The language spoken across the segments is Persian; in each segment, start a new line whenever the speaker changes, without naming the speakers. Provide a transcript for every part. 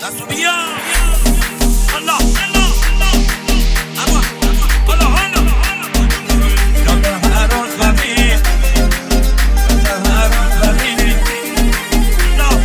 دستو بیا الله الله اما الله الله یاد هر روز ببین هر روز ببین الله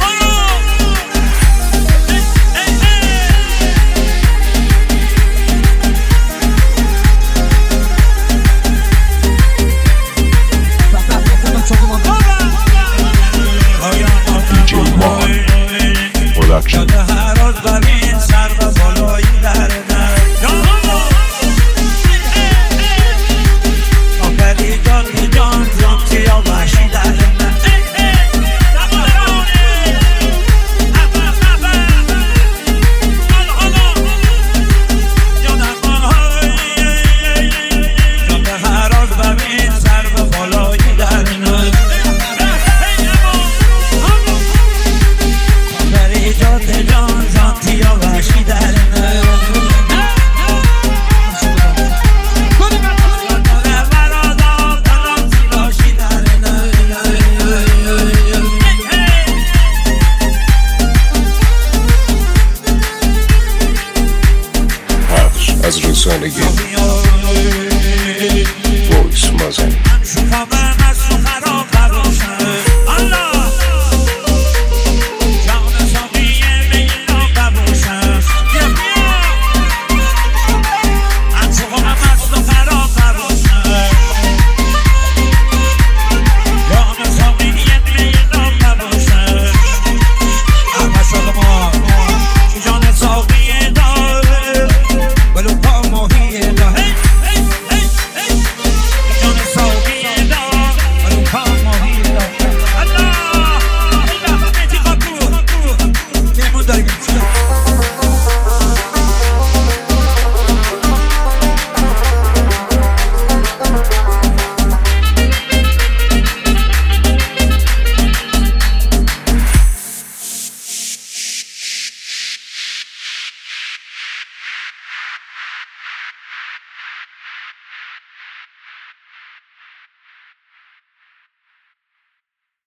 DJ Mohan Production.
هر روز ببین سر و بالایی در آفری جان جان سیا وحشی در هر روز ببین سر و بالایی در جان زانتیا وحشی در
پخش از رسانگی وایس مازن